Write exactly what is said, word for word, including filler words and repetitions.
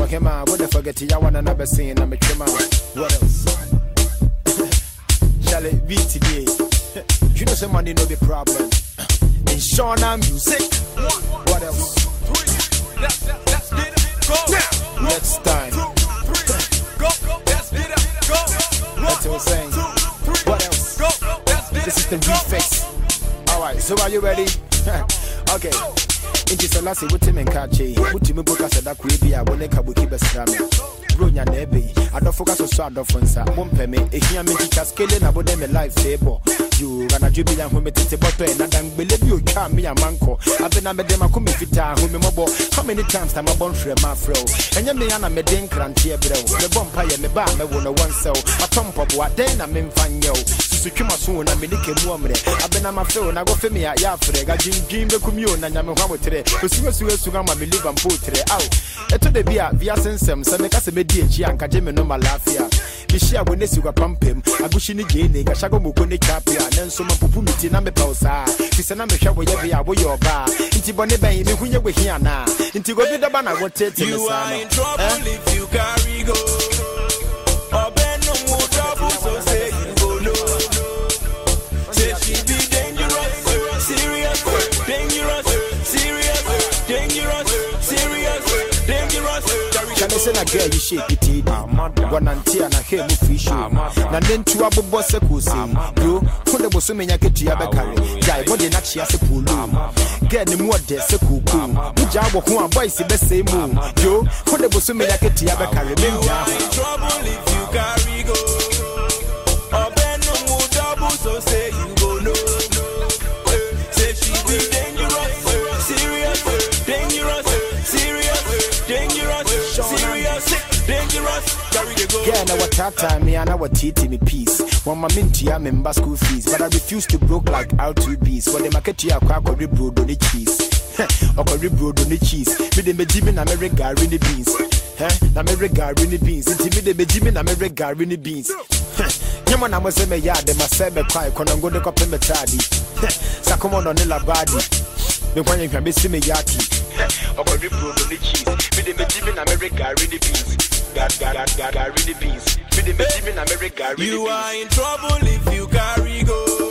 him out. What the forget you want another scene? I'm a trim out. What else? Shall it be today? You know some money no be problem. In Shauna music. What else? Let's get it. Go. Now. Next time. Go. Let's get it. Go. That's what I'm saying. What else? This is the refix. Alright, so are you ready? Okay. Inti salasi wuti menkache wuti mbuka sada kuibia wone kabuki besrame bronya nebe adofoka so so adofonsa mompeme ehia me teacher scale na bode me life table you gana jubi ya home tete boto e na dangbele bi otwa me amanko abena me dem akome fita home mobo how many times time abon frɛ ma fro enye me ya na me den krante e brew me bompa ye me ba me wo no one cell atompo bo aden na me mfanye o susutwuma so na me dike mu omre abena ma fro na go fe me ya ya frɛ ga jinjin be kumio na nyame hwa wotre osugo sugo sugo ma me live and potre aw eto de bia via sensem se me ka se me di echi anka je me no malafia bi shia wo nesi kwa pampem agushi ni gene ga shago moko ne chapia nenso ma pupu miti na me pausa fi se na me hwa wo ye bia wo ye oba nti bone ban me hunye we hia na nti go bi da ba na wo tete me sa no you are in trouble eh? If you carry go obeno mu trouble so say you go no say she be dangerous serious dangerous serious dangerous serious dangerous can I say na girl you shake it it one antia na he mu free show na nentu abobo se kusi bro for the boso menya ketua be carry jai body na chia se pulu girl ni mu ode se kuku uja abo ho a boys be say mu yo for the boso menya ketua be carry me in trouble if you carry go obeno mu double so say you go no say she be dangerous serious dangerous serious dangerous serious dangerous carry the go yeah now what time me and our titi me peace one my mintia member school fees but I refuse to broke like R two B's for the market here kwa kwa bro do the cheese or kwa bro do the cheese me dem be na me regard the beans eh na me regard the beans inti me dem be na me regard the beans nyama na mo se me ya dem say me kwai kono ngo de ko pembe tadi sakomo no ne labadi me kwanye hwa be se me yaki or kwa bro do the cheese me dem be na me regard the beans God, God, God, God, God, really peace. You are in trouble if you carry go.